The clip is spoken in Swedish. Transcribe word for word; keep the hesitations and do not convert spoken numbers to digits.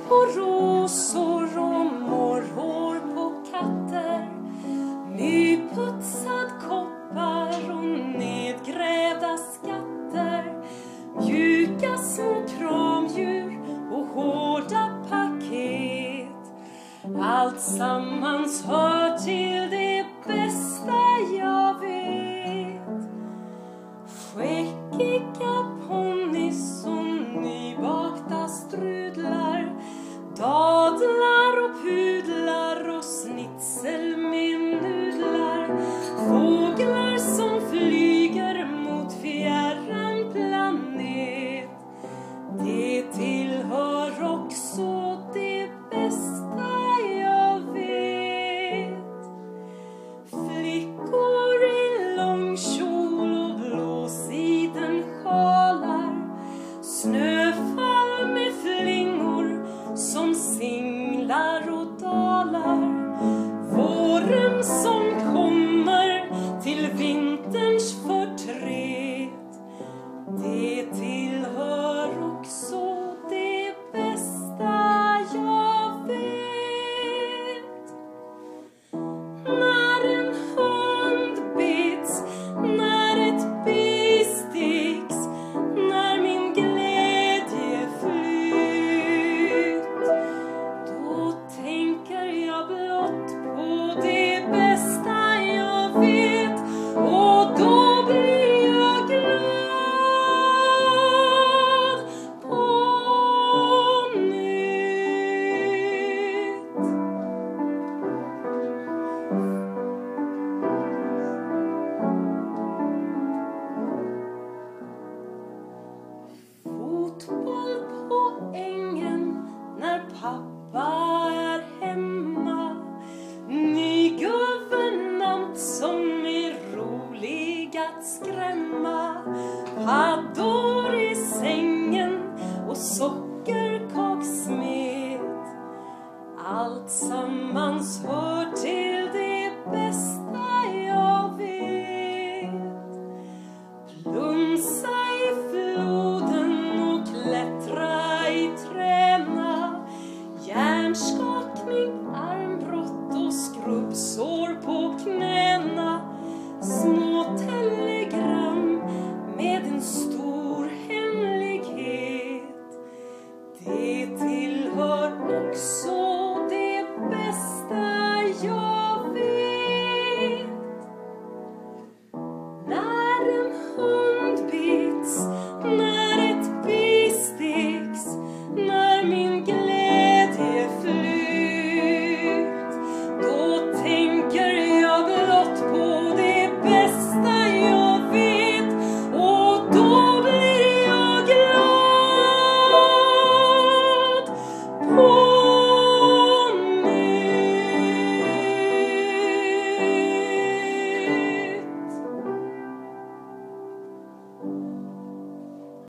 på rosor och morrhår på katter, nyputsad koppar och nedgrävda skatter, mjuka små kramdjur och hårda paket. Allt sammans hör till det bästa jag vet. Skäckiga ponnys och nybakta strudlar, dadlar och pudlar och snitsel med nudlar, fåglar som flyger mot fjärran planet. Det tillhör också det bästa jag vet. Flickor i lång kjol och blåsiden sjalar, snöfall med flingor som singlar och dalar, våren som kommer till vinterns förtret. Det tillhör också det bästa jag vet. När en hund bits, när ett bi sticks, när min glädje flytt, då tänker jag blott på det bästa jag vet, och då blir jag glad på nytt. Fotboll på ängen när pappa är hemma, ny guvernant som är rolig att skrämma, paddor i sängen och sockerkaksmet. Allt sammans hör till det bästa jag vet. Plunsa i floden och klättra i träna, hjärnskakning, armbrott och skrubbsår på knäna, små telegram med en stor hemlighet. Det tillhör också det bästa jag vet. När en hund